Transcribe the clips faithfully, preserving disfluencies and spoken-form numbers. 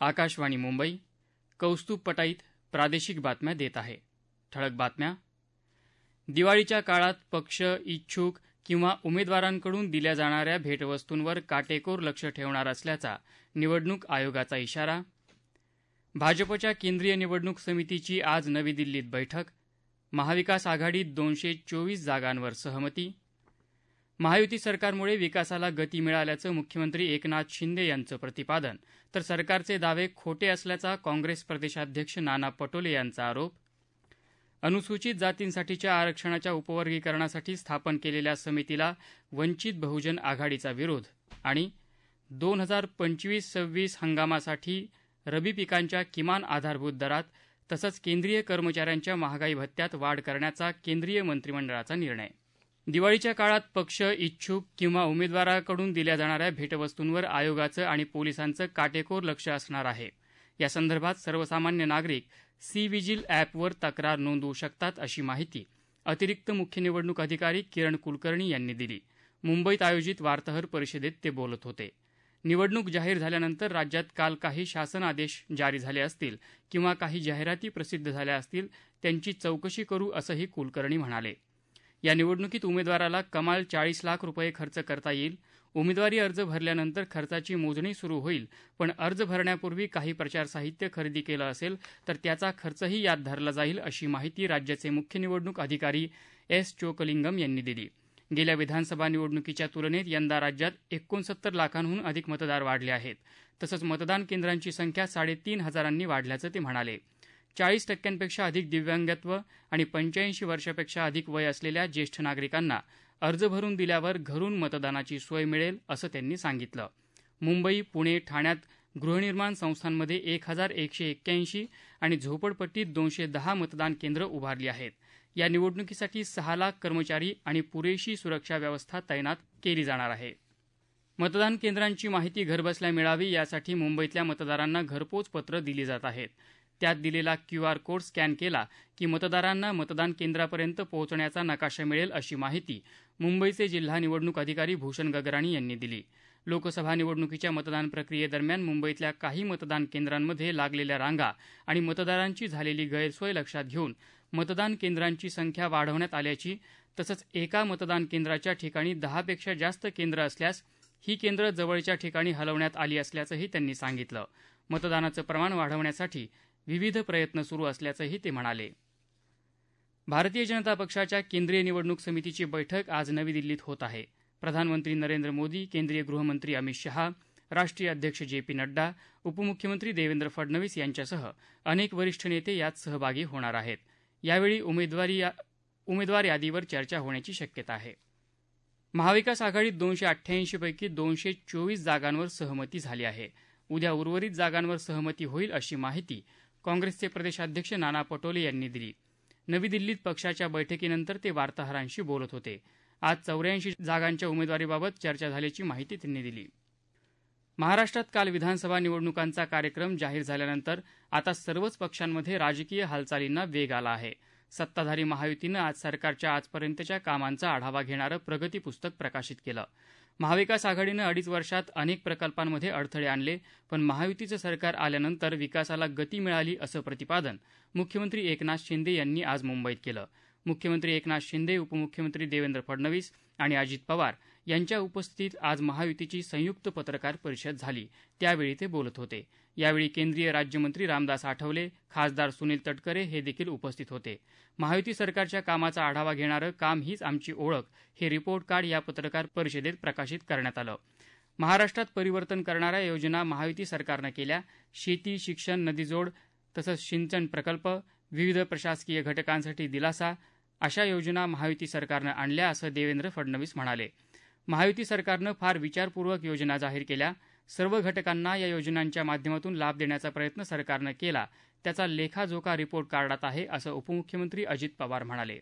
आकाशवाणी मुंबई. कौस्तुभ पटाईत प्रादेशिक बातम्या देत आहे. ठळक बातम्या. दिवाळीच्या काळात पक्ष, इच्छुक किंवा उमेदवारांकडून दिल्या जाणाऱ्या भेटवस्तूंवर काटेकोर लक्ष ठेवणार असल्याचा निवडणूक आयोगाचा इशारा. भाजपच्या केंद्रीय निवडणूक समितीची आज नवी दिल्लीत बैठक. महाविकास आघाडीत दोनशे चोवीस जागांवर सहमती. महायुती सरकारमुळे विकासाला गती मिळाल्याचं मुख्यमंत्री एकनाथ शिंदे यांचं प्रतिपादन, तर सरकारचे दावे खोटे असल्याचा काँग्रेस प्रदेशाध्यक्ष नाना पटोले यांचा आरोप. अनुसूचित जातींसाठीच्या आरक्षणाच्या उपवर्गीकरणासाठी स्थापन केलेल्या समितीला वंचित बहुजन आघाडीचा विरोध. आणि दोन हजार पंचवीस सव्वीस हंगामासाठी रबी पिकांच्या किमान आधारभूत दरात तसंच केंद्रीय कर्मचाऱ्यांच्या महागाई भत्त्यात वाढ करण्याचा केंद्रीय मंत्रिमंडळाचा निर्णय. दिवाळीच्या काळात पक्ष, इच्छुक किंवा उमेदवाराकडून दिल्या जाणाऱ्या भेटवस्तूंवर आयोगाचं आणि पोलिसांचं काटेकोर लक्ष असणार आहे. या संदर्भात सर्वसामान्य नागरिक सी विजिल ॲपवर तक्रार नोंदवू शकतात, अशी माहिती अतिरिक्त मुख्य निवडणूक अधिकारी किरण कुलकर्णी यांनी दिली. मुंबईत आयोजित वार्ताहर परिषदेत ते बोलत होते. निवडणूक जाहीर झाल्यानंतर राज्यात काल काही शासन आदेश जारी झाले असतील किंवा काही जाहिराती प्रसिद्ध झाल्या असतील, त्यांची चौकशी करू, असंही कुलकर्णी म्हणाले. या निवडणुकीत उमेदवाराला कमाल चाळीस लाख रुपये खर्च करता येईल. उमेदवारी अर्ज भरल्यानंतर खर्चाची मोजणी सुरू होईल, पण अर्ज भरण्यापूर्वी काही प्रचार साहित्य खरेदी केलं असेल तर त्याचा खर्चही यात धरला जाईल, अशी माहिती राज्याचे मुख्य निवडणूक अधिकारी एस चोकलिंगम यांनी दिली. गेल्या विधानसभा निवडणुकीच्या तुलनेत यंदा राज्यात एकोणसत्तर लाखांहून अधिक मतदार वाढले आहेत. तसंच मतदान केंद्रांची संख्या साडेतीन हजारांनी वाढल्याचं ते म्हणाले. चाळीस टक्क्यांपेक्षा अधिक दिव्यांगत्व आणि पंच्याऐंशी वर्षापेक्षा अधिक वय असलेल्या ज्येष्ठ नागरिकांना अर्ज भरून दिल्यावर घरून मतदानाची सोय मिळेल, असं त्यांनी सांगितलं. मुंबई, पुणे, ठाण्यात गृहनिर्माण संस्थांमध्ये एक हजार एकशे एक्क्याऐंशी आणि झोपडपट्टीत दोनशे दहा मतदान केंद्र उभारली आहेत. या निवडणुकीसाठी सहा लाख कर्मचारी आणि पुरेशी सुरक्षा व्यवस्था तैनात केली जाणार आहे. मतदान केंद्रांची माहिती घरबसल्या मिळावी यासाठी मुंबईतल्या मतदारांना घरपोच पत्र दिली जात आहेत. त्यात दिलेला क्यू आर कोड स्कॅन केला की मतदारांना मतदान केंद्रापर्यंत पोहोचण्याचा नकाशा मिळेल, अशी माहिती मुंबईचे जिल्हा निवडणूक अधिकारी भूषण गगराणी यांनी दिली. लोकसभा निवडणुकीच्या मतदान प्रक्रियेदरम्यान मुंबईतल्या काही मतदान केंद्रांमध्ये लागलेल्या रांगा आणि मतदारांची झालेली गैरसोय लक्षात घेऊन मतदान केंद्रांची संख्या वाढवण्यात आल्याची, तसंच एका मतदान केंद्राच्या ठिकाणी दहापेक्षा जास्त केंद्र असल्यास ही केंद्र जवळच्या ठिकाणी हलवण्यात आली असल्याचंही त्यांनी सांगितलं. मतदानाचं प्रमाण वाढवण्यासाठी विविध प्रयत्न सुरू असल्याचंही ते म्हणाले. भारतीय जनता पक्षाच्या केंद्रीय निवडणूक समितीची बैठक आज नवी दिल्लीत होत आहे. प्रधानमंत्री नरेंद्र मोदी, केंद्रीय गृहमंत्री अमित शहा, राष्ट्रीय अध्यक्ष जे पी नड्डा, उपमुख्यमंत्री देवेंद्र फडणवीस यांच्यासह अनेक वरिष्ठ नेते यात सहभागी होणार आहेत. यावेळी उमेदवारी उमेदवार यादीवर चर्चा होण्याची शक्यता आहे. महाविकास आघाडीत दोनशे अठ्ठ्याऐंशी पैकी दोनशे चोवीस जागांवर सहमती झाली आहे. उद्या उर्वरित जागांवर सहमती होईल, अशी माहिती काँग्रेसचे प्रदेशाध्यक्ष नाना पटोले यांनी दिली. नवी दिल्लीत पक्षाच्या बैठकीनंतर ते वार्ताहरांशी बोलत होते. आज चौऱ्याऐंशी जागांच्या उमेदवारीबाबत चर्चा झाल्याची माहिती त्यांनी दिली. महाराष्ट्रात काल विधानसभा निवडणुकांचा कार्यक्रम जाहीर झाल्यानंतर आता सर्वच पक्षांमध्ये राजकीय हालचालींना वेग आला आहे. सत्ताधारी महायुतीनं आज सरकारच्या आजपर्यंतच्या कामांचा आढावा घेणारं प्रगती पुस्तक प्रकाशित केलं. महाविकास आघाडीनं अडीच वर्षात अनेक प्रकल्पांमध्ये अडथळे आणले, पण महायुतीचं सरकार आल्यानंतर विकासाला गती मिळाली, असं प्रतिपादन मुख्यमंत्री एकनाथ शिंदे यांनी आज मुंबईत केलं. मुख्यमंत्री एकनाथ शिंदे, उपमुख्यमंत्री देवेंद्र फडणवीस आणि अजित पवार यांच्या उपस्थितीत आज महायुतीची संयुक्त पत्रकार परिषद झाली. त्यावेळी ते बोलत होते. यावेळी केंद्रीय राज्यमंत्री रामदास आठवले, खासदार सुनील तटकरे हे देखील उपस्थित होते. महायुती सरकारच्या कामाचा आढावा घेणारं काम हीच आमची ओळख हे रिपोर्ट कार्ड या पत्रकार परिषदेत प्रकाशित करण्यात आलं. महाराष्ट्रात परिवर्तन करणाऱ्या योजना महायुती सरकारनं केल्या. शेती, शिक्षण, नदीजोड तसंच सिंचन प्रकल्प, विविध प्रशासकीय घटकांसाठी दिलासा अशा योजना महायुती सरकारनं आणल्या, असं देवेंद्र फडणवीस म्हणाले. महायुती सरकारनं फार विचारपूर्वक योजना जाहीर केल्या. सर्व घटकांना या योजनांच्या माध्यमातून लाभ देण्याचा प्रयत्न सरकारनं केला. त्याचा लेखाजोखा रिपोर्ट कार्डात आहे, असं उपमुख्यमंत्री अजित पवार म्हणाले.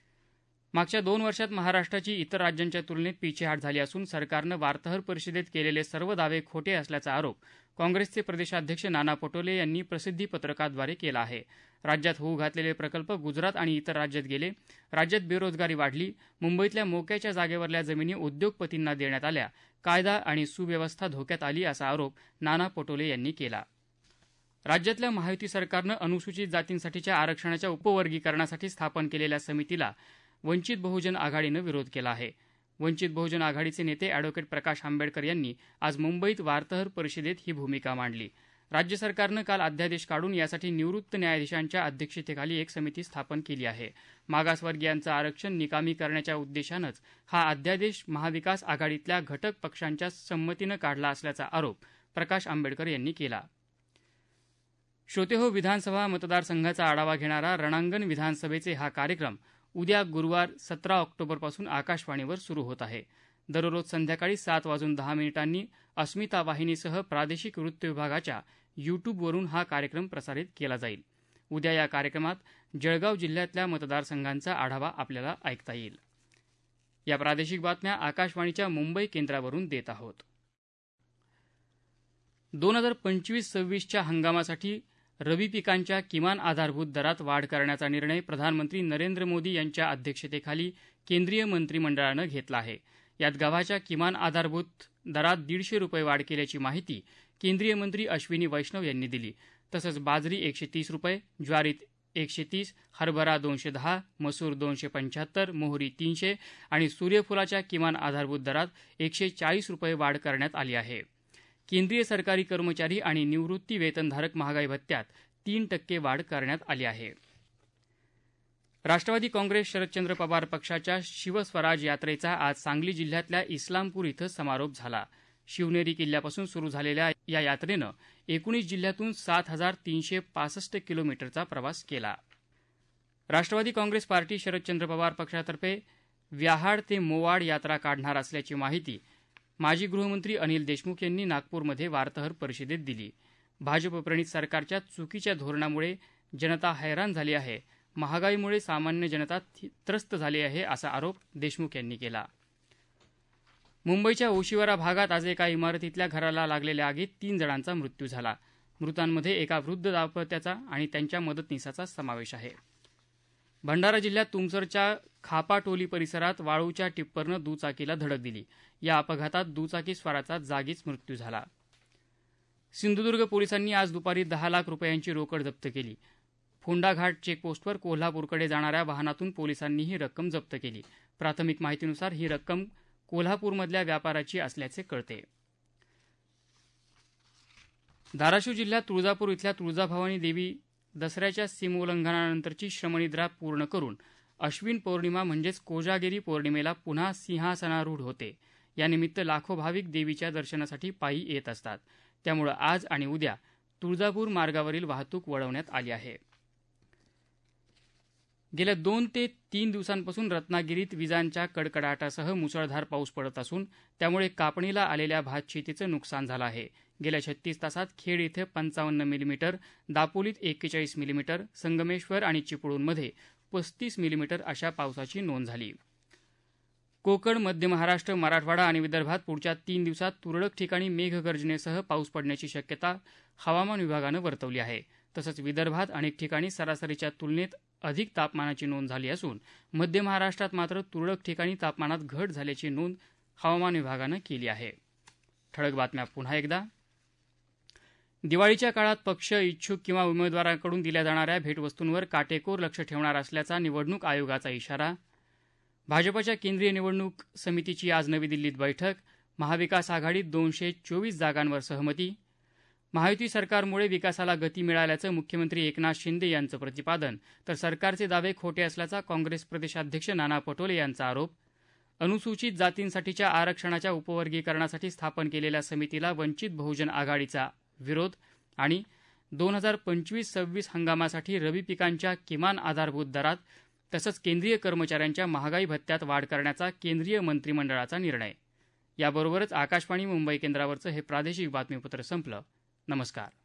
मागच्या दोन वर्षात महाराष्ट्राची इतर राज्यांच्या तुलनेत पिछेहाट झाली असून सरकारनं वार्ताहर परिषदेत केलेले सर्व दावे खोटे असल्याचा आरोप काँग्रेसचे प्रदेशाध्यक्ष नाना पटोले यांनी प्रसिद्धी पत्रकाद्वारे केला आहे. राज्यात होऊ घातलेले प्रकल्प गुजरात आणि इतर राज्यात गेले. राज्यात बेरोजगारी वाढली. मुंबईतल्या मोक्याच्या जागेवरल्या जमिनी उद्योगपतींना देण्यात आल्या. कायदा आणि सुव्यवस्था धोक्यात आली, असा आरोप नाना पटोले यांनी केला. राज्यातल्या महायुती सरकारनं अनुसूचित जातींसाठीच्या आरक्षणाच्या उपवर्गीकरणासाठी स्थापन केलेल्या समितीला वंचित बहुजन आघाडीनं विरोध केला आहे. वंचित बहुजन आघाडीचे नेते अॅडव्होकेट प्रकाश आंबेडकर यांनी आज मुंबईत वार्ताहर परिषदेत ही भूमिका मांडली. राज्य सरकारनं काल अध्यादेश काढून यासाठी निवृत्त न्यायाधीशांच्या अध्यक्षतेखाली एक समिती स्थापन केली आहे. मागासवर्गीयांचं आरक्षण निकामी करण्याच्या उद्देशानंच हा अध्यादेश महाविकास आघाडीतल्या घटक पक्षांच्या संमतीनं काढला असल्याचा आरोप प्रकाश आंबेडकर यांनी केला. श्रोतेहो, विधानसभा मतदारसंघाचा आढावा घेणारा रणांगण विधानसभेचे हा कार्यक्रम उद्या गुरुवार सतरा ऑक्टोबरपासून आकाशवाणीवर सुरू होत आहे. दररोज संध्याकाळी सात वाजून दहा मिनिटांनी अस्मिता वाहिनीसह प्रादेशिक वृत्त विभागाच्या यूट्यूबवरून हा कार्यक्रम प्रसारित केला जाईल. उद्या या कार्यक्रमात जळगाव जिल्ह्यातल्या मतदारसंघांचा आढावा आपल्याला ऐकता येईल. या प्रादेशिक बातम्या आकाशवाणीच्या मुंबई केंद्रावरून देत आहोत. दोन हजार पंचवीस सव्वीसच्या हंगामासाठी रबी पिकांच्या किमान आधारभूत दरात वाढ करण्याचा निर्णय प्रधानमंत्री नरेंद्र मोदी यांच्या अध्यक्षतेखाली केंद्रीय मंत्रिमंडळानं घेतला आहे. यात गव्हाच्या किमान आधारभूत दरात दीडशे रुपये वाढ केल्याची माहिती केंद्रीय मंत्री अश्विनी वैष्णव यांनी दिली. तसंच बाजरी एकशे तीस रुपये, ज्वारीत एकशे तीस, हरभरा दोनशे दहा, मसूर दोनशे पंच्याहत्तर, मोहरी तीनशे आणि सूर्यफुलाच्या किमान आधारभूत दरात एकशे चाळीस रुपये वाढ करण्यात आली आहे. केंद्रीय सरकारी कर्मचारी आणि निवृत्ती वेतनधारक महागाई भत्त्यात तीन टक्के वाढ करण्यात आली आहे. राष्ट्रवादी काँग्रेस शरदचंद्र पवार पक्षाच्या शिवस्वराज यात्रेचा आज सांगली जिल्ह्यातल्या इस्लामपूर इथं समारोप झाला. शिवनेरी किल्ल्यापासून सुरू झालेल्या या यात्रेनं एकोणीस जिल्ह्यातून सात हजार तीनशे पासष्ट किलोमीटरचा प्रवास केला. राष्ट्रवादी काँग्रेस पार्टी शरदचंद्र पवार पक्षातर्फे व्याहाड ते मोवाड यात्रा काढणार असल्याची माहिती माजी गृहमंत्री अनिल देशमुख यांनी नागपूरमध्ये वार्ताहर परिषदेत दिली. भाजपप्रणीत सरकारच्या चुकीच्या धोरणामुळे जनता हैराण झाली आहे, महागाईमुळे सामान्य जनता त्रस्त झाली आहे, असा आरोप देशमुख यांनी केला. मुंबईच्या ओशिवरा भागात आज एका इमारतीतल्या घराला लागलेल्या आगीत तीन जणांचा मृत्यू झाला. मृतांमध्ये एका वृद्ध दाम्पत्याचा आणि त्यांच्या मदतनीसाचा समावेश आहे. भंडारा जिल्ह्यात तुमसरच्या खापाटोली परिसरात वाळूच्या टिप्परनं दुचाकीला धडक दिली. या अपघातात दुचाकी स्वाराचा जागीच मृत्यू झाला. सिंधुदुर्ग पोलिसांनी आज दुपारी दहा लाख रुपयांची रोकड जप्त केली. फोंडा घाट चेकपोस्टवर कोल्हापूरकडे जाणाऱ्या वाहनातून पोलिसांनी ही रक्कम जप्त केली. प्राथमिक माहितीनुसार ही रक्कम कोल्हापूरमधल्या व्यापाराची असल्याचे कळते. धाराशिव जिल्ह्यात तुळजापूर इथल्या तुळजाभवानी देवी दसऱ्याच्या सीमोल्लंघनानंतरची श्रमनिद्रा पूर्ण करून अश्विन पौर्णिमा म्हणजेच कोजागिरी पौर्णिमेला पुन्हा सिंहासनारूढ होते. यानिमित्त लाखो भाविक देवीच्या दर्शनासाठी पायी येत असतात. त्यामुळे आज आणि उद्या तुळजापूर मार्गावरील वाहतूक वळवण्यात आली आहे. गेल्या दोन ते तीन दिवसांपासून रत्नागिरीत विजांच्या कडकडाटासह मुसळधार पाऊस पडत असून त्यामुळे कापणीला आलेल्या भातशेतीचं नुकसान झालं आहे. गेल्या छत्तीस तासात खेड इथं पंचावन्न मिलीमीटर, दापोलीत एक्केचाळीस मिलीमीटर, संगमेश्वर आणि चिपळूणमध्ये पस्तीस मिलीमीटर अशा पावसाची नोंद झाली. कोकण, मध्य महाराष्ट्र, मराठवाडा आणि विदर्भात पुढच्या तीन दिवसात तुरळक ठिकाणी मेघगर्जनेसह पाऊस पडण्याची शक्यता हवामान विभागानं वर्तवली आहे. तसंच विदर्भात अनेक ठिकाणी सरासरीच्या तुलनेत अधिक तापमानाची नोंद झाली असून मध्य महाराष्ट्रात मात्र तुरळक ठिकाणी तापमानात घट झाल्याची नोंद हवामान विभागानं केली आहे. ठळक बातम्या पुन्हा एकदा. दिवाळीच्या काळात पक्ष, इच्छुक किंवा उमेदवारांकडून दिल्या जाणाऱ्या भेटवस्तूंवर काटेकोर लक्ष ठेवणार असल्याचा निवडणूक आयोगाचा इशारा. भाजपच्या केंद्रीय निवडणूक समितीची आज नवी दिल्लीत बैठक. महाविकास आघाडीत दोनशे चोवीस जागांवर सहमती. महायुती सरकारमुळे विकासाला गती मिळाल्याचं मुख्यमंत्री एकनाथ शिंदे यांचं प्रतिपादन, तर सरकारचे दावे खोटे असल्याचा काँग्रेस प्रदेशाध्यक्ष नाना पटोले यांचा आरोप. अनुसूचित जातींसाठीच्या आरक्षणाच्या उपवर्गीकरणासाठी स्थापन केलेल्या समितीला वंचित बहुजन आघाडीचा विरोध. आणि दोन हजार पंचवीस सव्वीस हंगामासाठी रबी पिकांच्या किमान आधारभूत दरात तसंच केंद्रीय कर्मचाऱ्यांच्या महागाई भत्त्यात वाढ करण्याचा केंद्रीय मंत्रिमंडळाचा निर्णय. याबरोबरच आकाशवाणी मुंबई केंद्रावरचं हे प्रादेशिक बातमीपत्र संपलं. नमस्कार.